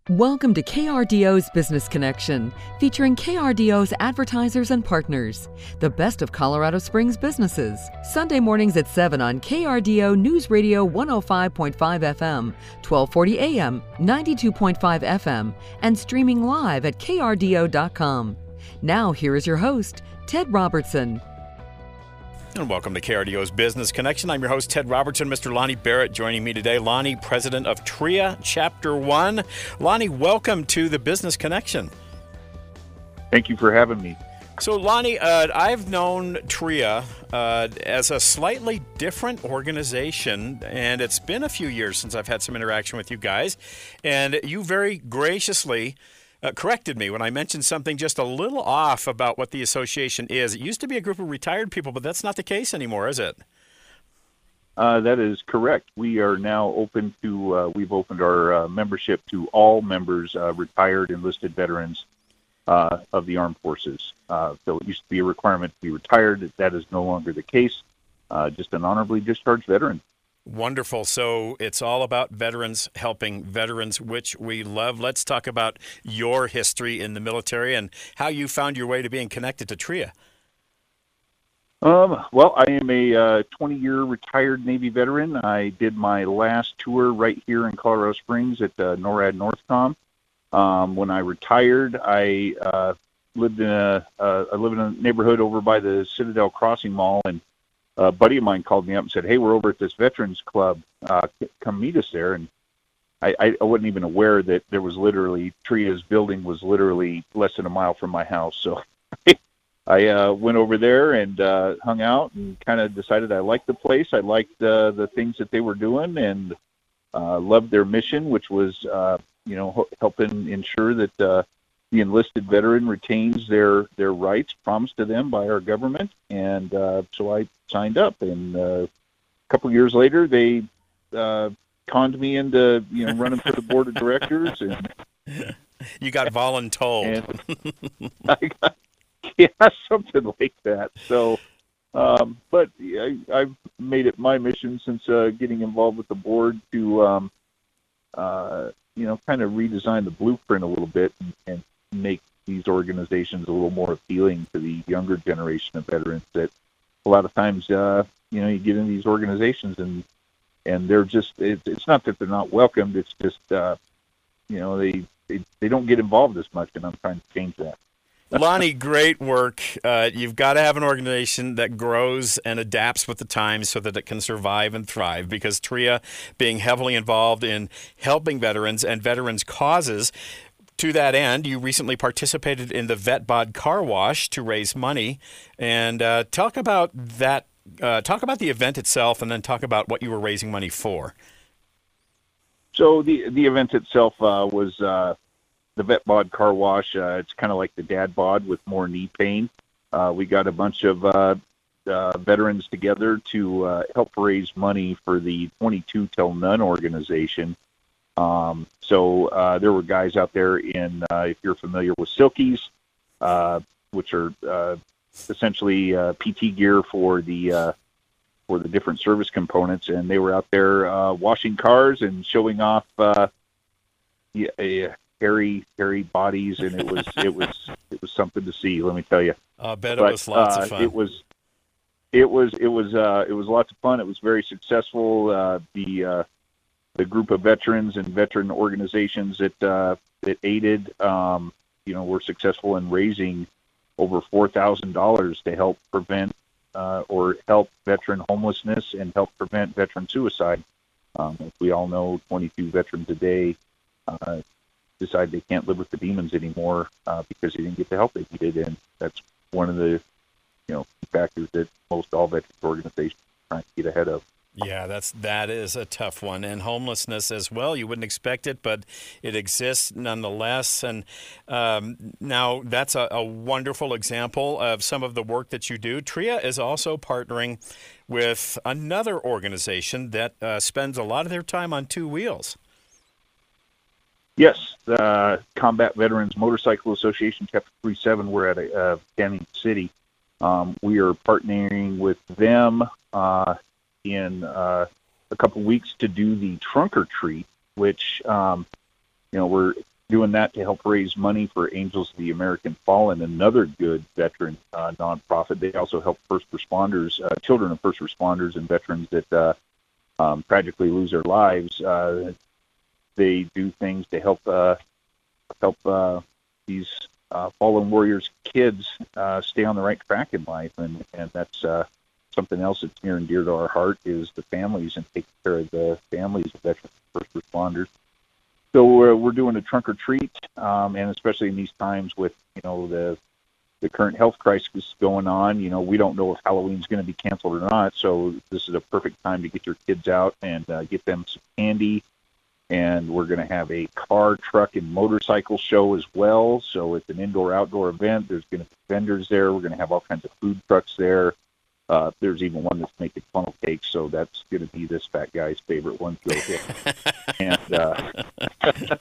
Welcome to KRDO's Business Connection, featuring KRDO's advertisers and partners, the best of Colorado Springs businesses. Sunday mornings at 7 on KRDO News Radio 105.5 FM, 1240 AM, 92.5 FM, and streaming live at krdo.com. Now here is your host, Ted Robertson. And welcome to KRDO's Business Connection. I'm your host, Ted Robertson. Mr. Lonnie Barrett joining me today. Lonnie, president of TRIA Chapter 1. Lonnie, welcome to the Business Connection. Thank you for having me. So, Lonnie, I've known TRIA as a slightly different organization, and it's been a few years since I've had some interaction with you guys. And you very graciously corrected me when I mentioned something just a little off about what the association is. It used to be a group of retired people, but that's not the case anymore, is it? That is correct. We are now open to, we've opened our membership to all members, retired enlisted veterans of the armed forces. So it used to be a requirement to be retired. That is no longer the case. Just an honorably discharged veteran. Wonderful. So it's all about veterans helping veterans, which we love. Let's talk about your history in the military and how you found your way to being connected to TRIA. Well, I am a 20-year retired Navy veteran. I did my last tour right here in Colorado Springs at NORAD Northcom. When I retired, I lived in a neighborhood over by the Citadel Crossing Mall, and a buddy of mine called me up and said, "Hey, we're over at this veterans club. Come meet us there." And I wasn't even aware that there was literally, TRIA's building was literally less than a mile from my house. So I went over there and hung out and kind of decided I liked the place. I liked the things that they were doing, and loved their mission, which was, helping ensure that the enlisted veteran retains their rights promised to them by our government. And so I signed up, and a couple of years later, they conned me into running for the board of directors. And you got voluntold. I got, something like that. So, but I've made it my mission since getting involved with the board to, kind of redesign the blueprint a little bit and make these organizations a little more appealing to the younger generation of veterans. That a lot of times, you get in these organizations and they're just, it's not that they're not welcomed. It's just, they don't get involved as much, and I'm trying to change that. Lonnie, great work. You've got to have an organization that grows and adapts with the times so that it can survive and thrive, because TRIA, being heavily involved in helping veterans and veterans' causes, to that end, you recently participated in the VetBod car wash to raise money. And talk about that. Talk about the event itself, and then talk about what you were raising money for. So the event itself was the VetBod car wash. It's kind of like the dad bod with more knee pain. We got a bunch of veterans together to help raise money for the 22 Till None organization. So there were guys out there in, if you're familiar with Silkies, which are essentially PT gear for the different service components, and they were out there washing cars and showing off hairy bodies, and it was something to see. Let me tell you. I bet it was lots of fun. It was lots of fun. It was very successful. The group of veterans and veteran organizations that aided, were successful in raising over $4,000 to help prevent or help veteran homelessness and help prevent veteran suicide. As we all know, 22 veterans a day decide they can't live with the demons anymore because they didn't get the help they needed, and that's one of the factors that most all veterans organizations are trying to get ahead of. Yeah, that is a tough one. And homelessness as well. You wouldn't expect it, but it exists nonetheless. And now that's a wonderful example of some of the work that you do. TRIA is also partnering with another organization that spends a lot of their time on two wheels. Yes, the Combat Veterans Motorcycle Association, Chapter 37. We're at Canyon City. We are partnering with them in a couple weeks to do the trunk or treat, which we're doing that to help raise money for Angels of the American Fallen, another good veteran nonprofit. They also help first responders, children of first responders and veterans that tragically lose their lives. They do things to help these fallen warriors' kids stay on the right track in life, and that's something else that's near and dear to our heart is the families and taking care of the families of veterans and first responders. So we're doing a trunk or treat, and especially in these times with the current health crisis going on, we don't know if Halloween's going to be canceled or not. So this is a perfect time to get your kids out and get them some candy. And we're going to have a car, truck, and motorcycle show as well. So it's an indoor-outdoor event. There's going to be vendors there. We're going to have all kinds of food trucks there. There's even one that's making funnel cakes, so that's going to be this fat guy's favorite one to go get. And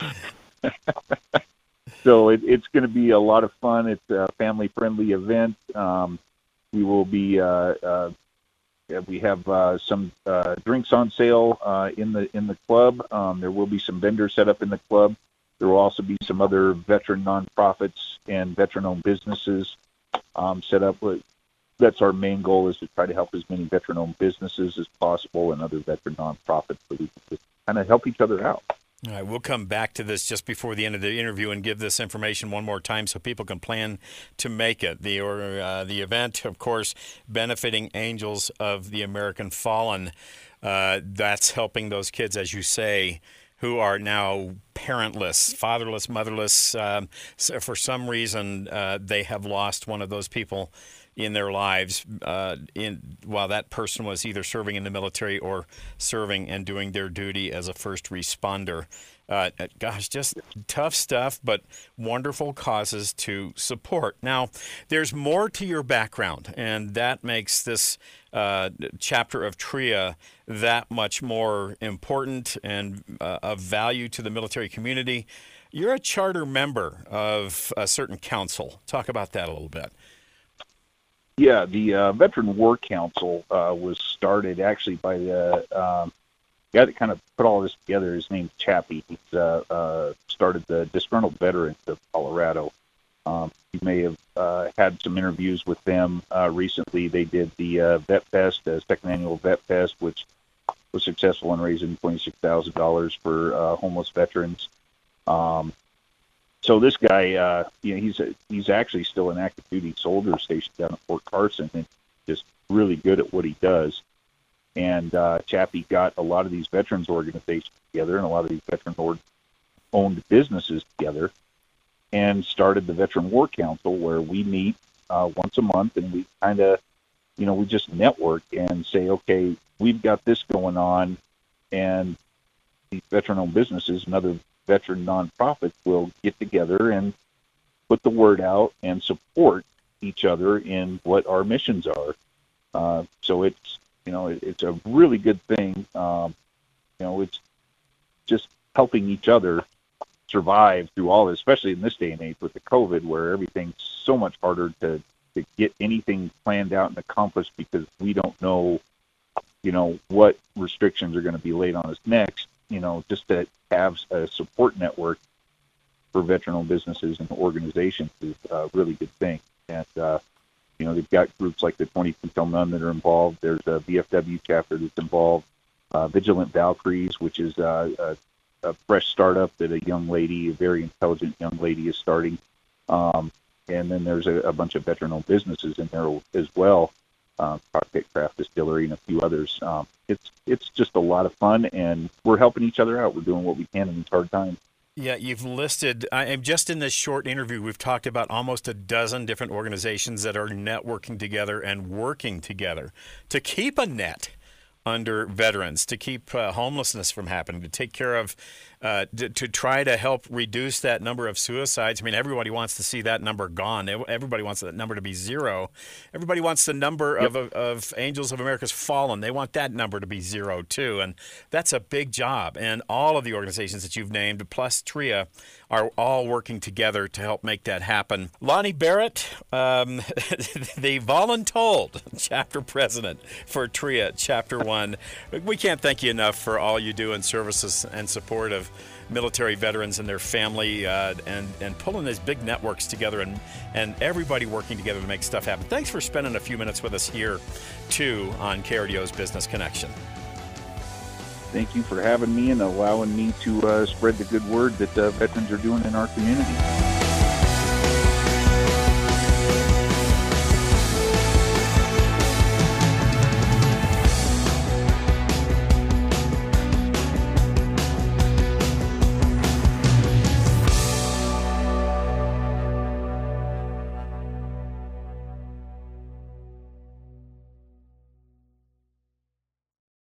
so it's going to be a lot of fun. It's a family-friendly event. We will be we have some drinks on sale in the club. There will be some vendors set up in the club. There will also be some other veteran nonprofits and veteran-owned businesses set up. That's our main goal, is to try to help as many veteran-owned businesses as possible and other veteran nonprofits, so we can just kind of help each other out. All right, we'll come back to this just before the end of the interview and give this information one more time so people can plan to make it. The event, of course, benefiting Angels of the American Fallen. That's helping those kids, as you say, who are now parentless, fatherless, motherless. So for some reason, they have lost one of those people in their lives while that person was either serving in the military or serving and doing their duty as a first responder. Gosh, just tough stuff, but wonderful causes to support. Now, there's more to your background, and that makes this chapter of TRIA that much more important and of value to the military community. You're a charter member of a certain council. Talk about that a little bit. Yeah, the Veteran War Council was started actually by the guy that kind of put all this together. His name's Chappie. He started the Disgruntled Veterans of Colorado. You may have had some interviews with them recently. They did the Vet Fest, the second annual Vet Fest, which was successful in raising $26,000 for homeless veterans. So this guy, he's actually still an active duty soldier stationed down at Fort Carson, and just really good at what he does. And Chappie got a lot of these veterans organizations together and a lot of these veteran-owned businesses together, and started the Veteran War Council, where we meet once a month, and we kind of, we just network and say, okay, we've got this going on, and these veteran-owned businesses and other veteran nonprofits will get together and put the word out and support each other in what our missions are. So it's a really good thing. It's just helping each other survive through all this, especially in this day and age with the COVID, where everything's so much harder to get anything planned out and accomplished, because we don't know, what restrictions are going to be laid on us next. Just to have a support network for veteran-owned businesses and organizations is a really good thing. And, they've got groups like the 22 Till None that are involved. There's a VFW chapter that's involved. Vigilant Valkyries, which is a fresh startup that a very intelligent young lady is starting. And then there's a bunch of veteran-owned businesses in there as well. Cockpit Craft Distillery and a few others. It's just a lot of fun, and we're helping each other out. We're doing what we can in these hard times. Yeah, you've listed, just in this short interview, we've talked about almost a dozen different organizations that are networking together and working together to keep a net under veterans, to keep homelessness from happening, to take care of, to try to help reduce that number of suicides. I mean, everybody wants to see that number gone. Everybody wants that number to be zero. Everybody wants the number of Angels of America's Fallen. They want that number to be zero, too. And that's a big job. And all of the organizations that you've named, plus TRIA, are all working together to help make that happen. Lonnie Barrett, the voluntold chapter president for TRIA Chapter 1. We can't thank you enough for all you do in services and support of military veterans and their family, and pulling these big networks together, and everybody working together to make stuff happen. Thanks for spending a few minutes with us here, too, on KRDO's Business Connection. Thank you for having me and allowing me to spread the good word that veterans are doing in our community.